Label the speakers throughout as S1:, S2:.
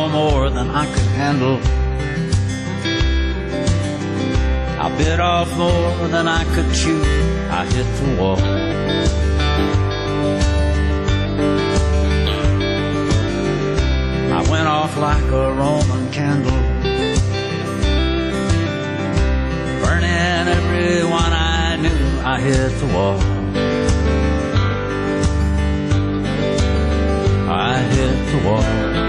S1: no more than I could handle. I bit off more than I could chew. I hit the wall. I went off like a Roman candle, burning everyone I knew. I hit the wall. I hit the wall.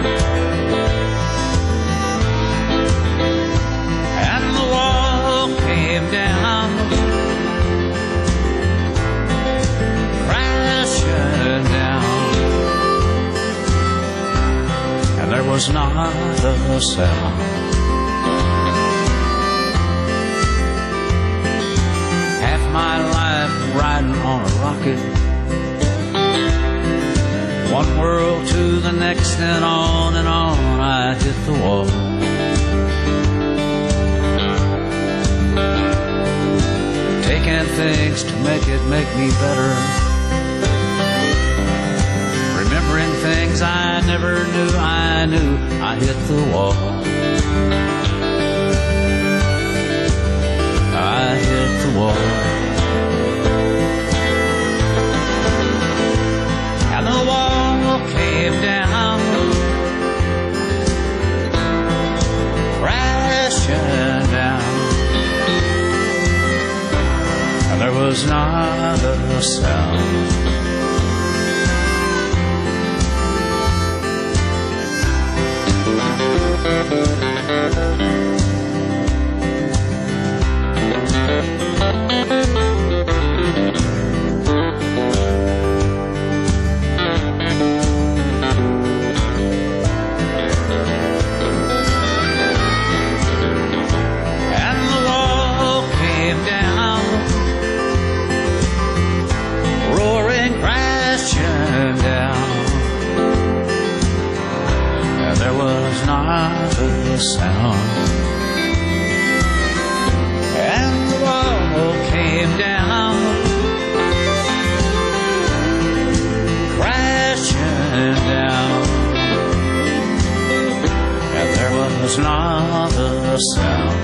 S1: And the wall came down, crashing down, and there was not a sound. Half my life riding on a rocket, one world to the next, and on I hit the wall. Taking things to make me better, remembering things I never knew. I hit the wall. I hit the wall. And the wall came down, crashing down, and there was not a sound. Sound. And the wall came down, crashing down, and there was not a sound.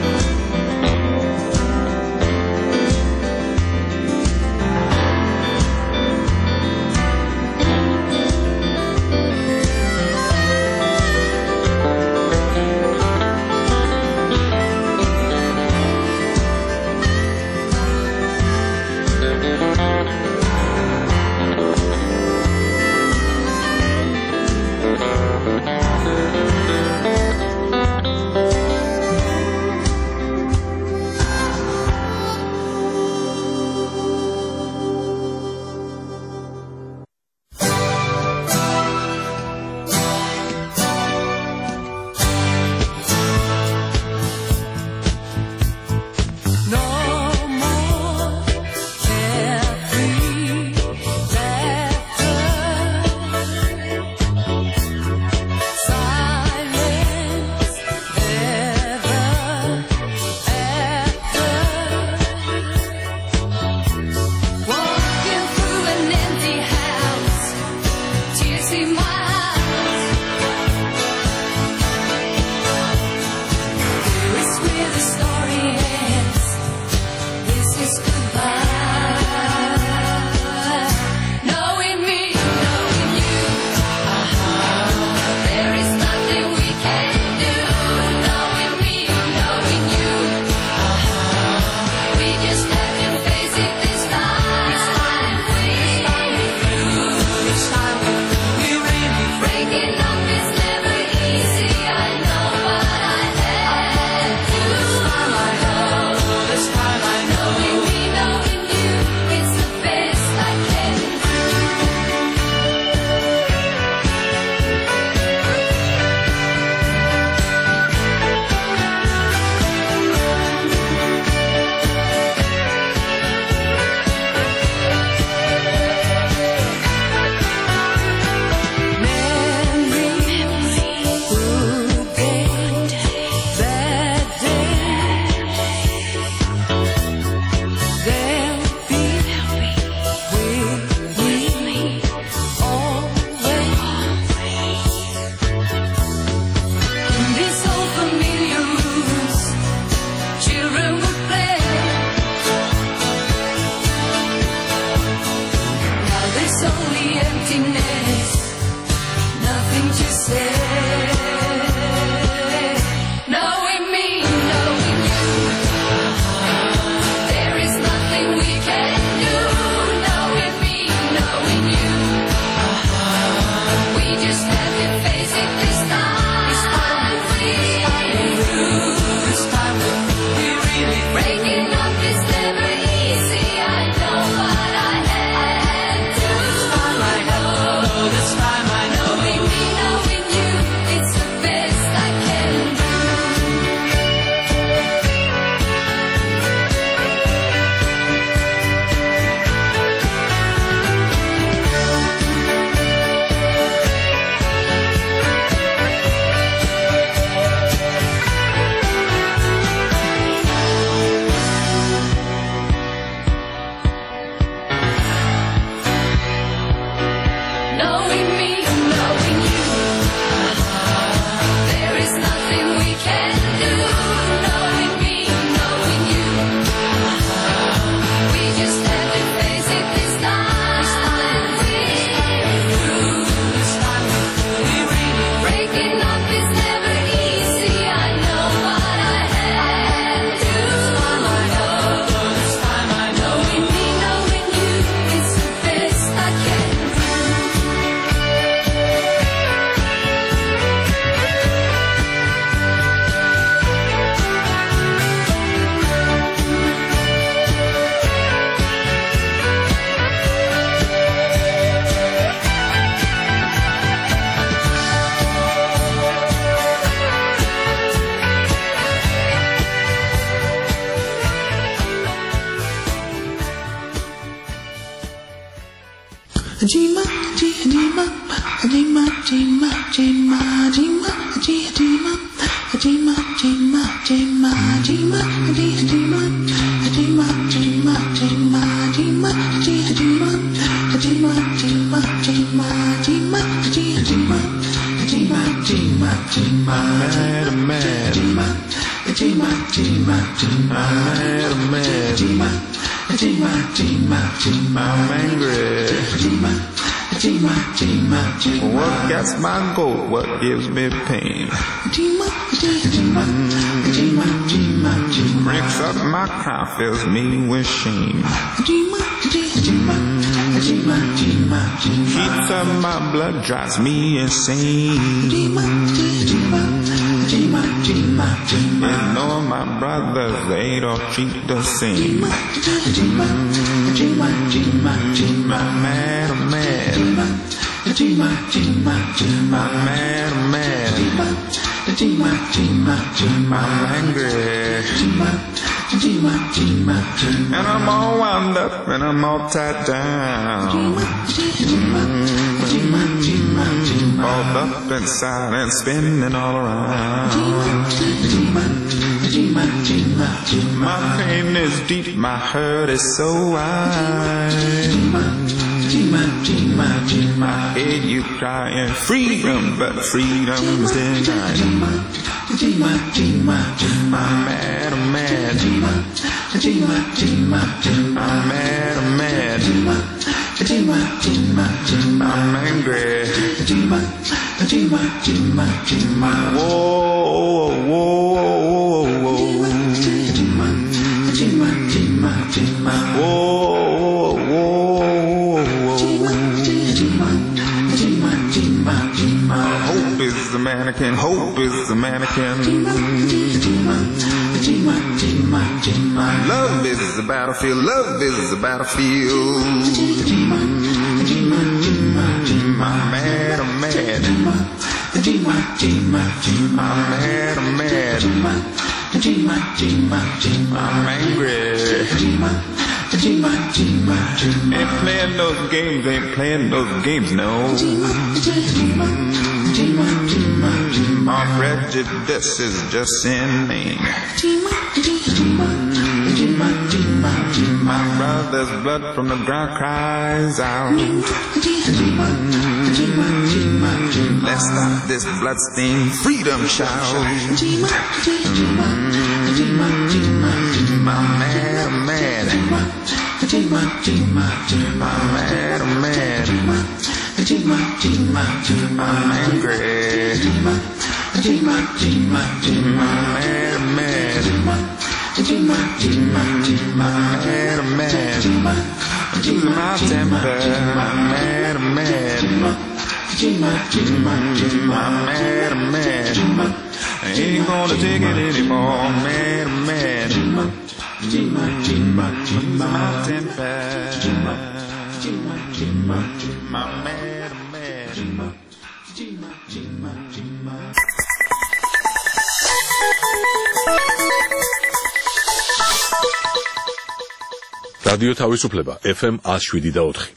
S2: I'm angry. What gets my goat? What gives me pain? Breaks up my crown, fills me with shame. Heats up my blood, drives me insane. You know my brothers, they don't treat the same. I'm mad, I'm mad. I'm mad, I'm mad. I'm angry. And I'm all wound up and I'm all tied down. Balled up inside and spinning all around. My pain is deep, my hurt is so wide. I hear you crying freedom, but freedom's denied. I'm mad, I'm mad. I'm mad, I'm mad. I'm angry. Whoa, whoa, whoa, whoa. Hope is the mannequin, hope is the mannequin. Love is the battlefield, love is the battlefield. I'm mad, I'm mad. I'm mad, I'm mad. I'm angry. Ain't playing those games, ain't playing those games, no. Our prejudice is just inane. My brother's blood from the ground cries out. Let's stop this bloodstained freedom shout. I'm mad, I'm mad. I'm mad, I'm mad. I'm angry. I'm mad, I'm mad. I'm mad, I'm mad. I'm losing my temper. I'm mad, I'm mad. I'm mad, I'm mad. I ain't gonna take it anymore. I'm mad, I'm mad. I'm losing my temper. I'm mad, I'm mad.
S3: რადიო თავისუფლება FM 107.4.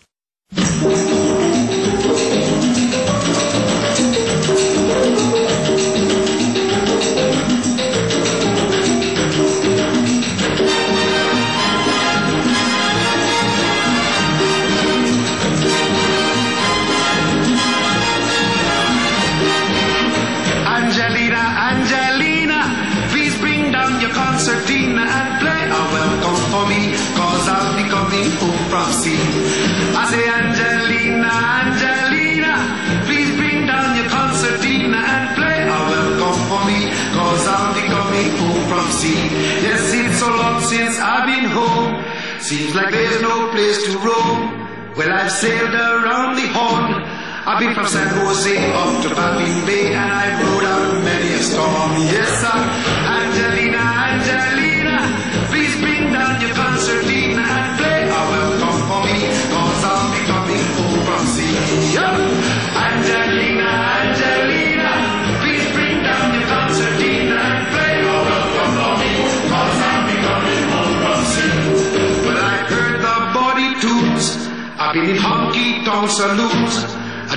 S4: Concertina and play a welcome for me, cause I'll be coming home from sea. I say Angelina, Angelina, please bring down your concertina and play a welcome for me, cause I'll be coming home from sea. Yes, it's so long since I've been home, seems like there's no place to roam. Well, I've sailed around the Horn, I've been from San Jose up to Baffin Bay, and I've rode out many a storm. Yes, sir, Angelina, Angelina, please bring down your concertina and play a welcome for me, cause I'll be coming home from sea. Yup. Angelina, Angelina, please bring down your concertina and play a welcome for me, cause I'll be coming home from sea. Well, I heard the body tunes, I've been in honky-tonk saloons,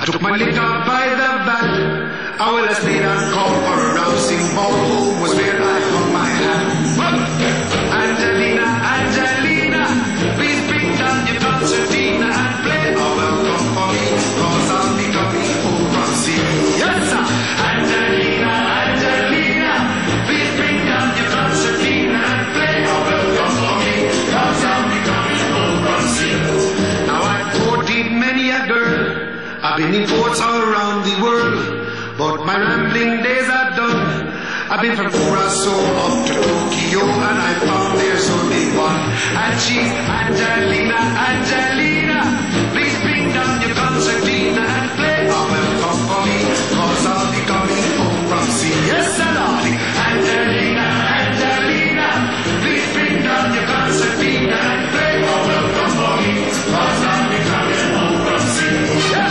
S4: took my liquor by the bat. I will have stayed and come for a rousing ball. Home was where I hung my hat. Angelina, Angelina, please bring down your concertina and play a welcome for me, cause I'll be coming home from sea. Yes, sir. Angelina, Angelina, please bring down your concertina and play a welcome for me, cause I'll be coming home from sea. Now I've courted many a girl, I've been in ports all around the world, but my rambling days are done. I've been from Curacao up to Tokyo, and I found there's only one, and she's Angelina, Angelina. Please bring down your concertina and play a welcome for me, cause I'll be coming home from sea. Yes, darling. Angelina, Angelina, please bring down your concertina and play a welcome for me, cause I'll be coming home from sea. Yes,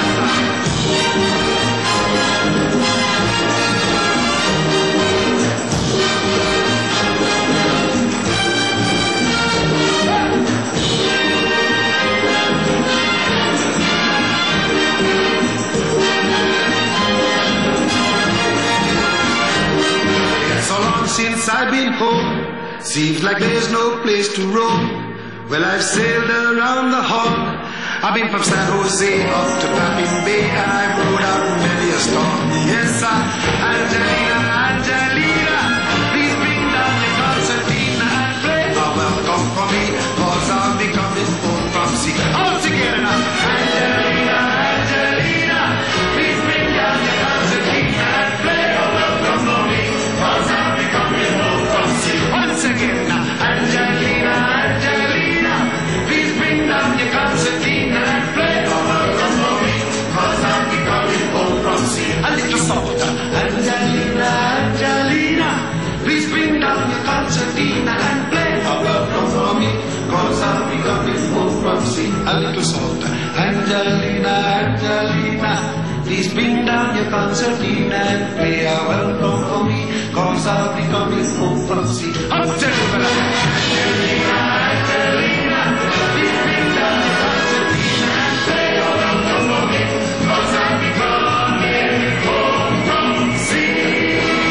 S4: since I've been home, seems like there's no place to roam. Well, I've sailed around the hall. I've been from San Jose up to Baffin Bay, and I've rode out many a storm. Yes, sir. Angelina, Angelina, please bring down your concertina and play a welcome for me, cause I'll be coming home from sea. All together now. Angelina, Angelina, please bring down your concertina and play a welcome for me, cause I'll be coming home from sea. Once again now. Angelina, Angelina, please bring down your concertina and play a welcome for me, cause I'll be coming home from sea. A little softer. Angelina, Angelina, please bring down your concertina and play a welcome for me, cause I'll be coming home from sea. A little softer. Angelina, Angelina, please bring down your concertina and play a welcome for me, cause I'll be coming home from sea. Angelina, Angelina, please bring down your concertina and play a welcome for me, cause I'll be coming home from sea.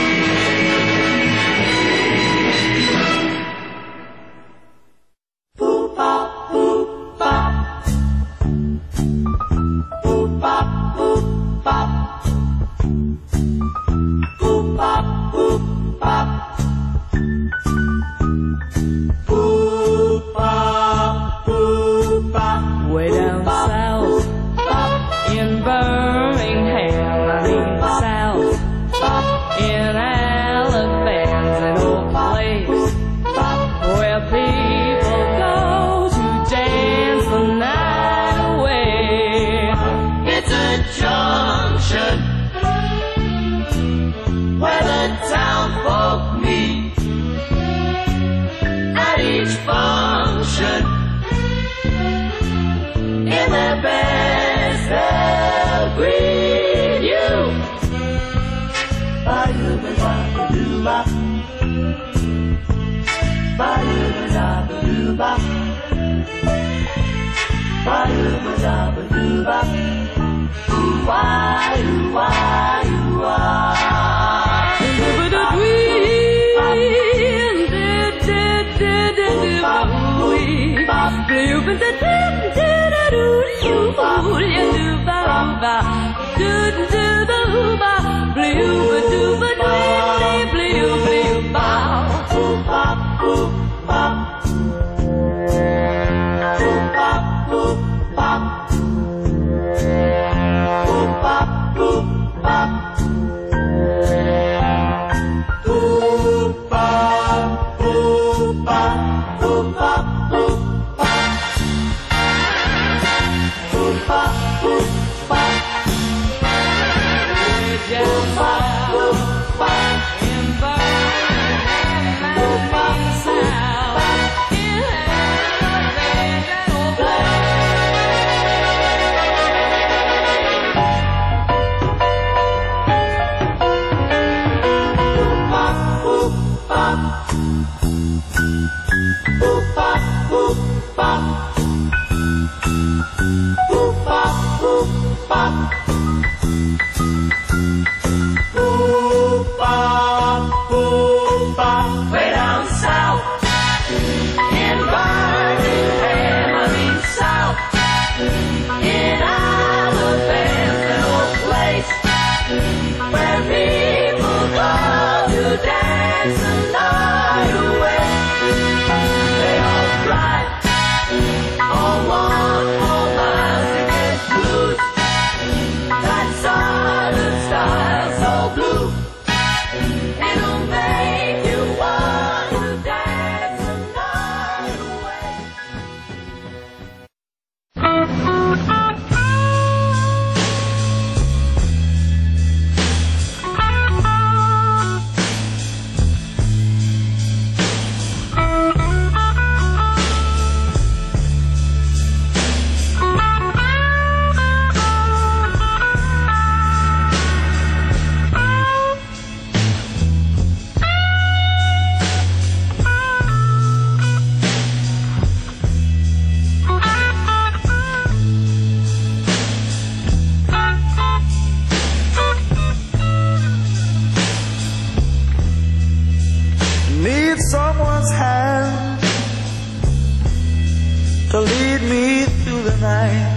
S4: Boop bop, boop bop. Boop bop, boop bop. Boop bop, boop bop. Boop bop, boop bop.
S5: Way down south, in Birmingham, I mean south, in Alabama, an old place where people go to dance the night away.
S6: It's a junction where the town folk meet. At each function, in their best they'll greet you. Ba-doo-ba-da-ba-doo-ba. Ba-doo-ba-da-ba-doo-ba. Ba-doo-ba-da-ba-doo-ba. Ooh-wah, ooh-wah, ooh-wah. Boop, bop, boop, bop. dance the night away. They all ride on one all night to get blues. That silent style so blue, it'll make you want to dance the night away.
S7: Need someone's hand to lead me through the night.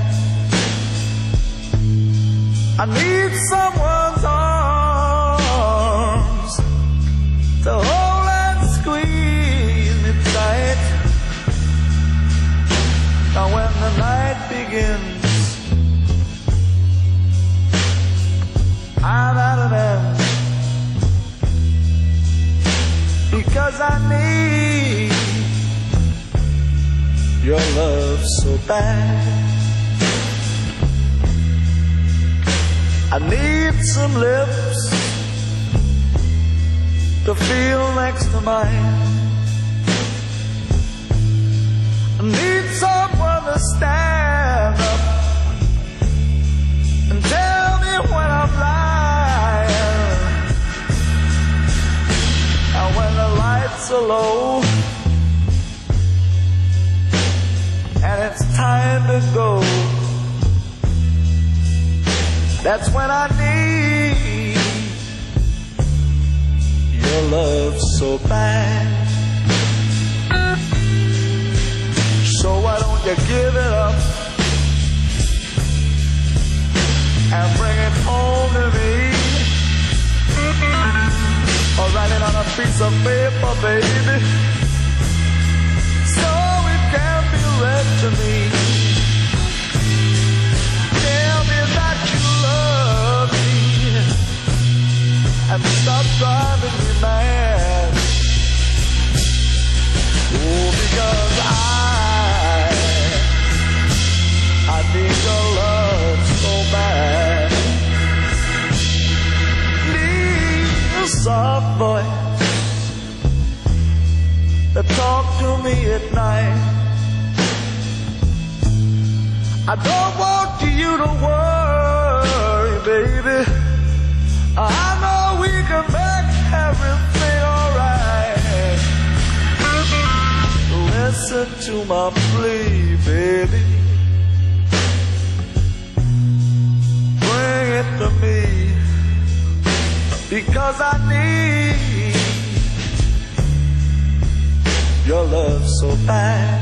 S7: I need someone's arms to hold and squeeze me tight. Now when the night begins, I'm out of them, because I need your love so bad. I need some lips to feel next to mine. I need someone to stand up and tell me when I'm lying. And when the lights are low and it's time to go, that's when I need your love so bad. So why don't you give it up and bring it home to me? Or write it on a piece of paper, baby, so it can be read to me. Tell me that you love me and stop driving me mad. Oh, because I need your love so bad. Soft voice that talk to me at night. I don't want you to worry, baby. I know we can make everything alright. Listen to my plea, baby. Bring it to me, because I need your love so bad.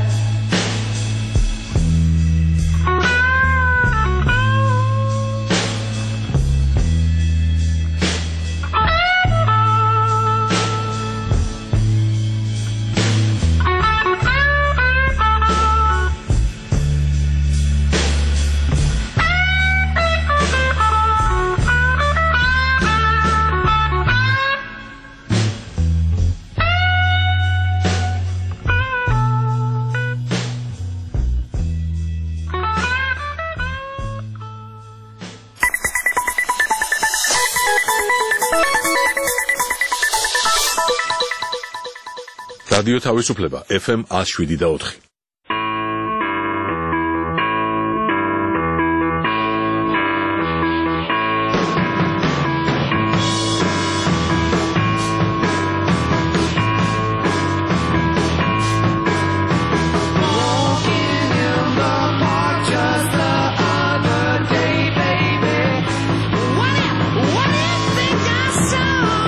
S3: რადიო თავისუფლება FM 107.4.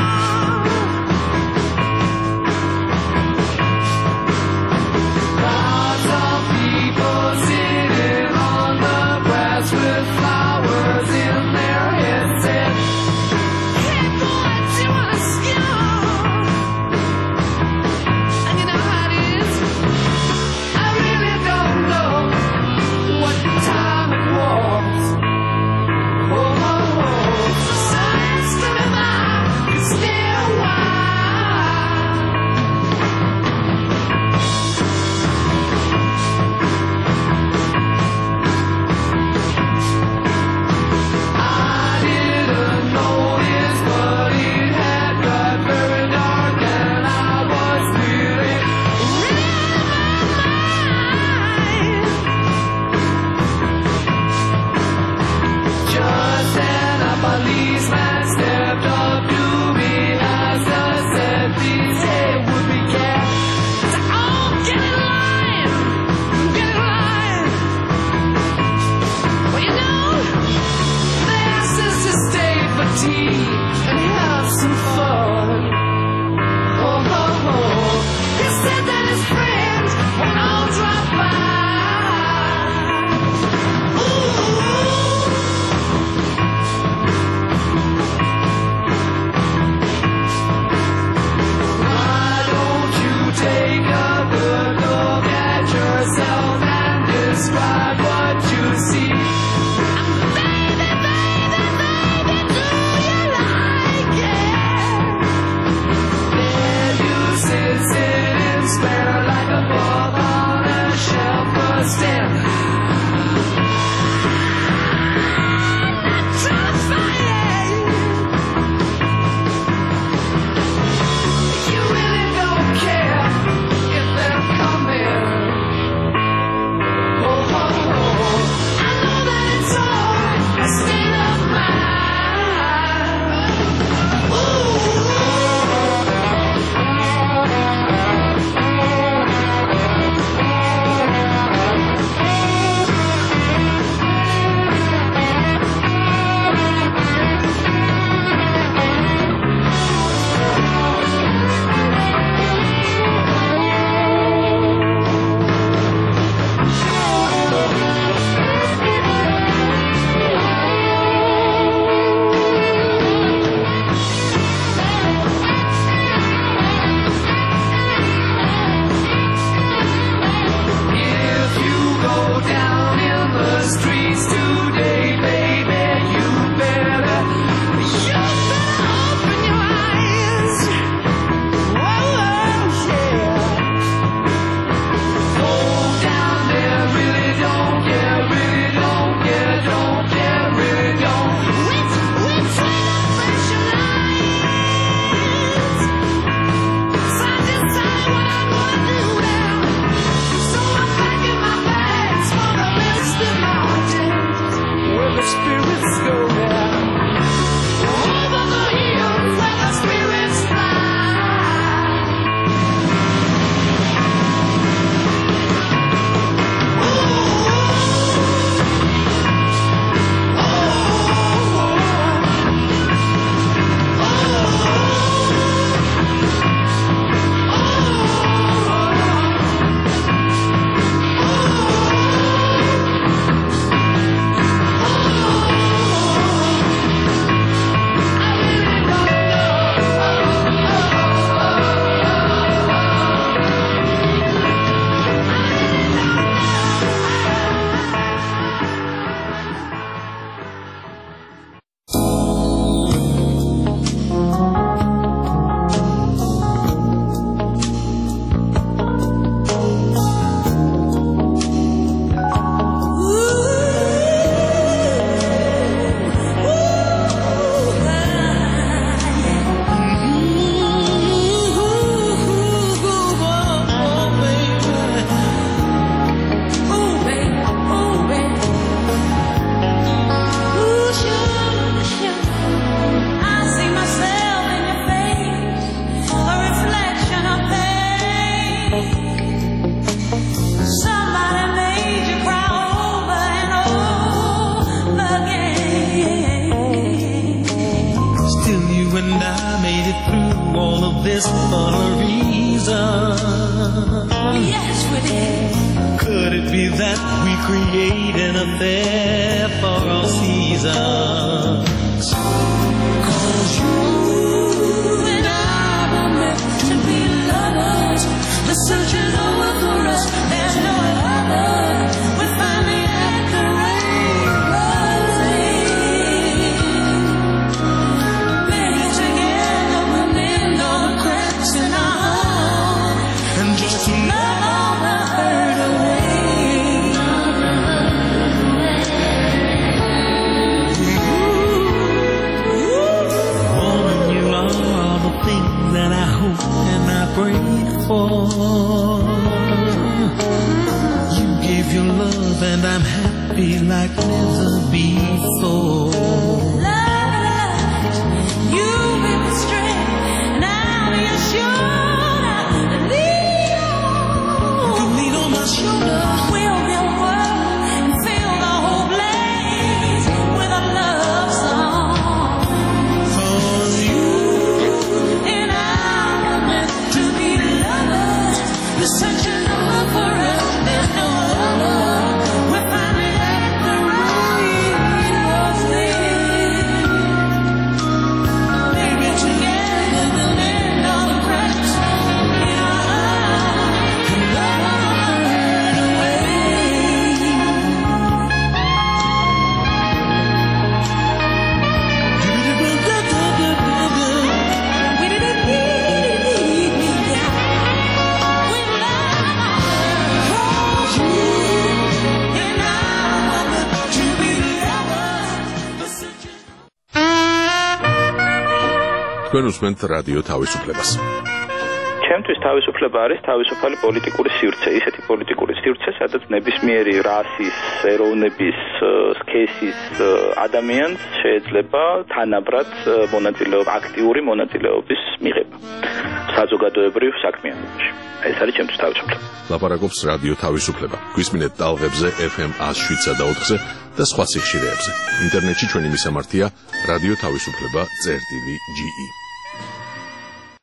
S6: Wow.
S7: all of this for a reason.
S6: Yes, we did.
S7: Could it be that we create an affair for all seasons? 'Cause you
S6: And I were meant to be lovers. The search is over for us. There's no other. We finally had the right closing. Maybe together we'll mend all the cracks in our heart.
S7: and just to
S6: Love all the hurt away.
S7: woman, you are all the things that I hope and I pray for. You gave your love and I'm happy like never before.
S6: Love, you be the strength, and I'll be your shoulder. Lean on.
S7: Lean on my shoulder.
S6: We'll build a world and fill the whole place with a love song.
S7: 'Cause you
S6: And I were meant to be lovers. You're such a lover for us. There's no other. We finally had the right closing. Maybe together we'll mend all the cracks in our heart and love all the hurt away.
S3: თქვენ უსმენთ რადიო თავისუფლებას.
S8: ჩემთვის თავისუფლება არის თავისუფალი პოლიტიკური სივრცე, ისეთი პოლიტიკური სივრცე, სადაც ნებისმიერი რასის, ეროვნების, სქესის ადამიანს შეიძლება თანაბრად აქტიური მონაწილეობის მიღება საზოგადოებრივ საქმიანობაში. ეს არის ჩემთვის თავისუფლება.
S3: ლაპარაკობს რადიო თავისუფლება. გვისმინეთ ტალღებზე FM 107.4-ზე და სხვა სიხშირეებზე. ინტერნეტში ჩვენი მისამართია რადიო თავისუფლება.ge